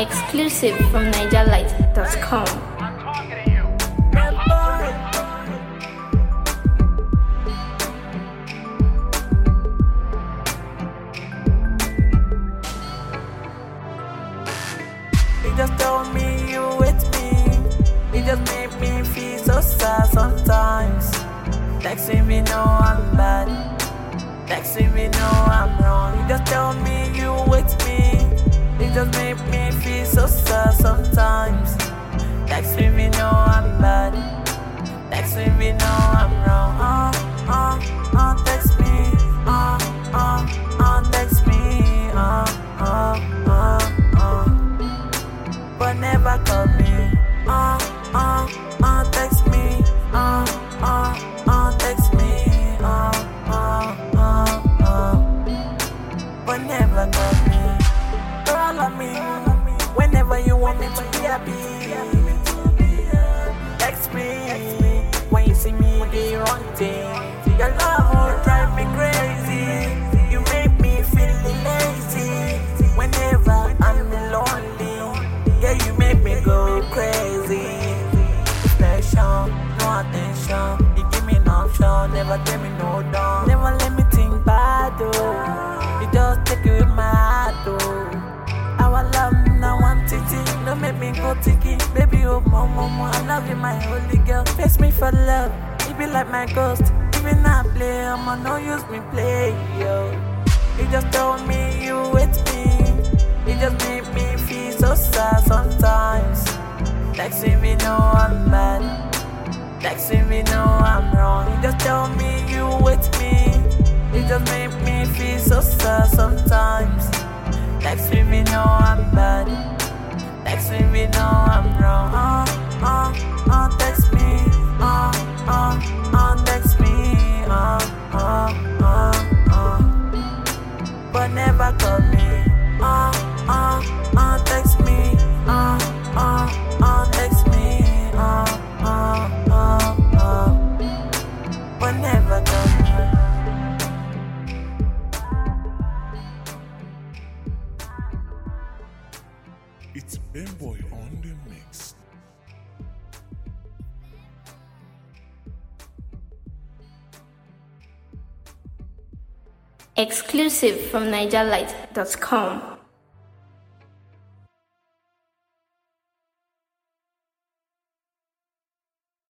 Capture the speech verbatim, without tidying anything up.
Exclusive from niger light dot com. You just told me you with me. You just make me feel so sad sometimes. Texting me know I'm bad. Texting me know I'm wrong. You just tell me you with me. You just make me feel so sad sometimes. Texting me know I'm bad. Texting me know I'm wrong. Uh, uh, uh, text me. Uh, uh, uh, text me. Uh, uh, uh, uh. But never call me. Uh, uh, uh, text me. Uh, uh, uh, text me. Uh, uh, uh, uh. But never call me. Call on me whenever you want me to be happy. Text me when you see me the wrong thing. Your love will drive me crazy. You make me feel lazy whenever I'm lonely. Yeah, you make me go crazy. Attention, no attention. You give me no option, never tell me no down. Never let me think bad, oh. You just take it with my heart, oh. Our love now one titty, don't make me go tiki. Baby, oh, mama, mama, I love you, my holy girl. Face me for love, you be like my ghost. Even I play, I'ma no use me play, yo. You just told me you with me. You just make me feel so sad sometimes. Texting me know I'm bad. Texting me know I'm wrong. You just tell me you with me. You just make me feel so sad sometimes. Texting me know I'm bad. Texting me know I'm wrong. Uh, uh, uh, text me. Uh, uh, uh, text me. Uh, uh, uh, uh. But never call me. Uh, uh, uh, text me. Uh, uh, uh, text me. Uh, uh, uh, uh. But never call me. It's Ben Boy on the mix. Exclusive from niger light dot com.